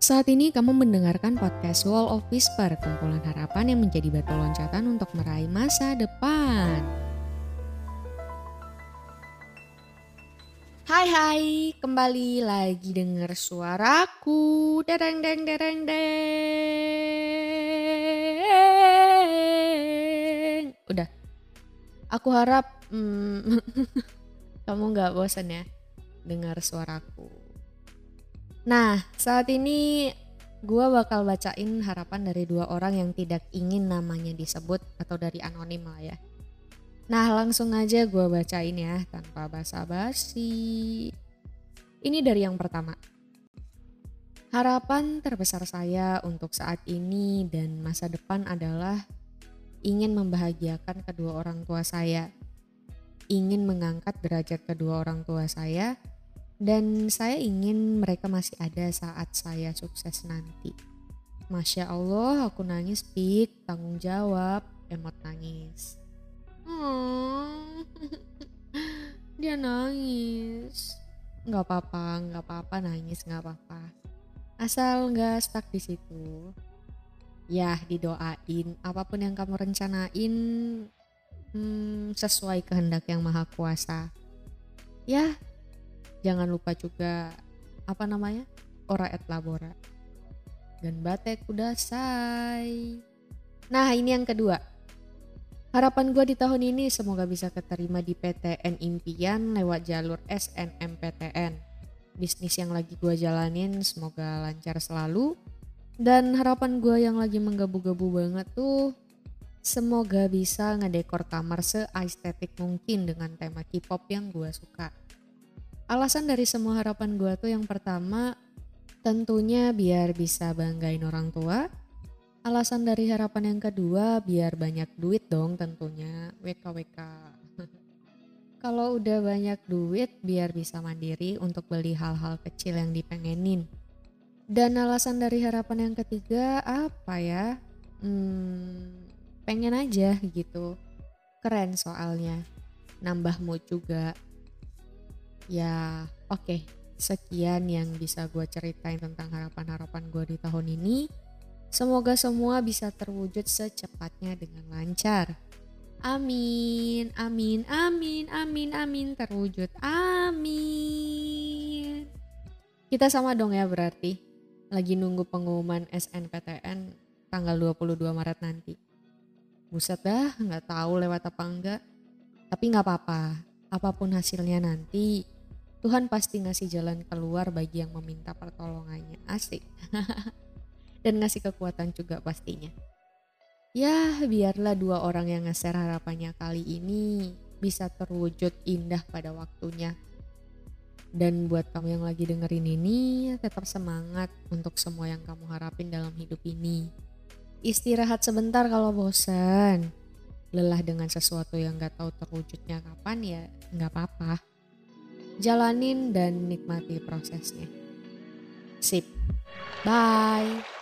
Saat ini kamu mendengarkan podcast Wall of Whisper, kumpulan harapan yang menjadi batu loncatan untuk meraih masa depan. Hai, kembali lagi denger suaraku. Dereng deng dereng deng. Udah, aku harap kamu gak bosan ya dengar suaraku. Nah, saat ini gue bakal bacain harapan dari 2 orang yang tidak ingin namanya disebut atau dari anonim lah ya. Nah, langsung aja gue bacain ya tanpa basa-basi. Ini dari yang pertama. Harapan terbesar saya untuk saat ini dan masa depan adalah ingin membahagiakan kedua orang tua saya. Ingin mengangkat derajat kedua orang tua saya. Dan saya ingin mereka masih ada saat saya sukses nanti. Masya Allah, aku nangis pik, tanggung jawab, emot nangis. Dia nangis. Gak apa-apa nangis, gak apa-apa. Asal gak stuck di situ. Ya, didoain apapun yang kamu rencanain sesuai kehendak yang maha kuasa. Ya, jangan lupa juga ora et labora dan batek kudasai. Nah, ini yang kedua. Harapan gue di tahun ini semoga bisa keterima di PTN impian lewat jalur SNMPTN. Bisnis yang lagi gue jalanin semoga lancar selalu. Dan harapan gue yang lagi menggebu-gebu banget tuh semoga bisa ngedekor kamar se-estetik mungkin dengan tema K-pop yang gue suka. Alasan dari semua harapan gue tuh yang pertama tentunya biar bisa banggain orang tua. Alasan dari harapan yang kedua biar banyak duit dong tentunya, WKWK. Kalau udah banyak duit biar bisa mandiri untuk beli hal-hal kecil yang dipengenin. Dan alasan dari harapan yang ketiga apa ya? Pengen aja gitu. Keren soalnya. Nambah mood juga. Ya, oke. Sekian yang bisa gue ceritain tentang harapan-harapan gue di tahun ini. Semoga semua bisa terwujud secepatnya dengan lancar. Amin, amin, amin, amin, amin, terwujud. Amin. Kita sama dong ya berarti. Lagi nunggu pengumuman SNPTN tanggal 22 Maret nanti. Buset dah, gak tahu lewat apa enggak. Tapi gak apa-apa. Apapun hasilnya nanti, Tuhan pasti ngasih jalan keluar bagi yang meminta pertolongannya. Asik. Dan ngasih kekuatan juga pastinya. Ya, biarlah 2 orang yang nge-share harapannya kali ini bisa terwujud indah pada waktunya. Dan buat kamu yang lagi dengerin ini, tetap semangat untuk semua yang kamu harapin dalam hidup ini. Istirahat sebentar kalau bosan. Lelah dengan sesuatu yang gak tahu terwujudnya kapan ya gak apa-apa. Jalanin dan nikmati prosesnya. Sip. Bye.